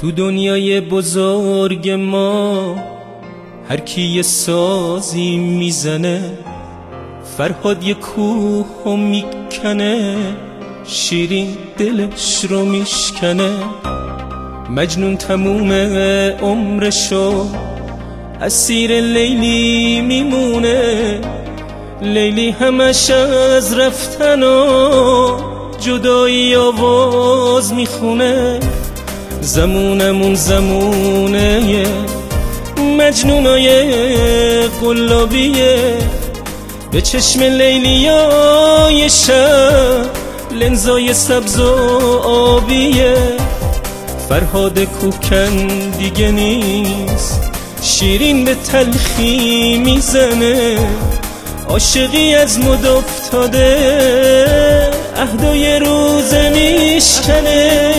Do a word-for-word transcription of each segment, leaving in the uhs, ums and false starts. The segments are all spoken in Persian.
تو دنیای بزرگ ما هر کی یه سازی میزنه، فرهاد یه کوه رو میکنه، شیرین دلش رو میشکنه. مجنون تموم عمرشو اسیر لیلی میمونه، لیلی همش از رفتن و جدایی آواز میخونه. زمونمون زمونه مجنونای قلابیه، به چشم لیلیای شب لنزای سبز و آبیه. فرهاد کوکن دیگه نیست، شیرین به تلخی میزنه، عاشقی از مد افتاده، عهدای روز میشکنه.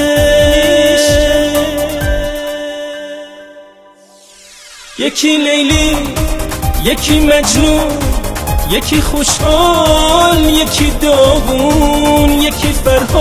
یکی لیلی، یکی مجنون، یکی خوشحال، یکی داغون، یکی فرهاد.